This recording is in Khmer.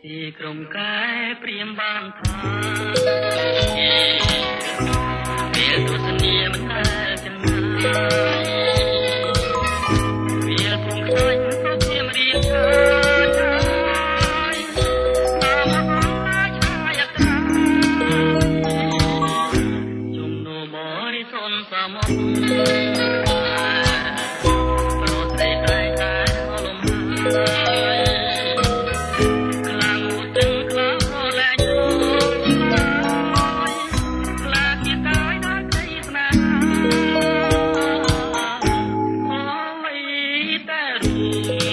ទីក្រុងកែព្រាមបានថាពេលទស្សនាមិនដែលចំណាយវាពុំខ្លាញ់ក៏ព្រាមរៀបថាតាមមកអាចឆ្ងាយអត្រាជំនោបរិសុទ្ធសមុទ្រប្រស្រីតែតែលំហើយ